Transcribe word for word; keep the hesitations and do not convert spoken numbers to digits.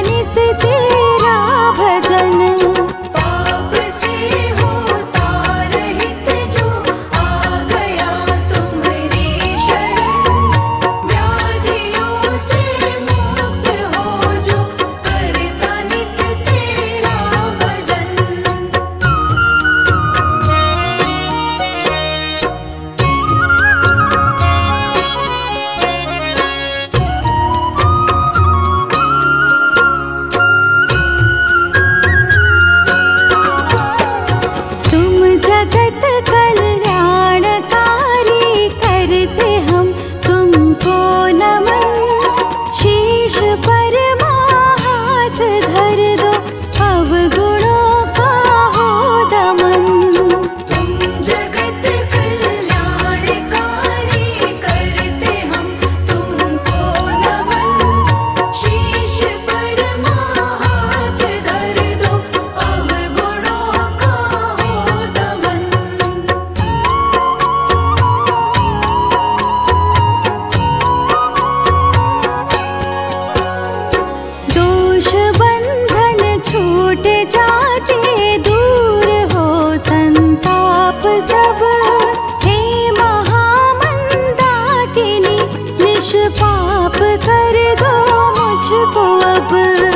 नित तेरा भजन। पाप से होता रहित जो आ गया तुम्हारी शरण, व्याधियों से मुक्त हो जो करता नित तेरा भजन। तुम जगत कल्याणकारी करते हम तुमको नमन। शीश पर हाथ धर दो अवगुणों का हो दमन। तुम जगत कल्याणकारी करते हम तुमको नमन, शीश पर हाथ धर दो अवगुणों का हो दमन। दोष बंधन छूट जाते दूर हो संताप सब। हे महामंदाकिनी निष्पाप कर दो मुझको अब।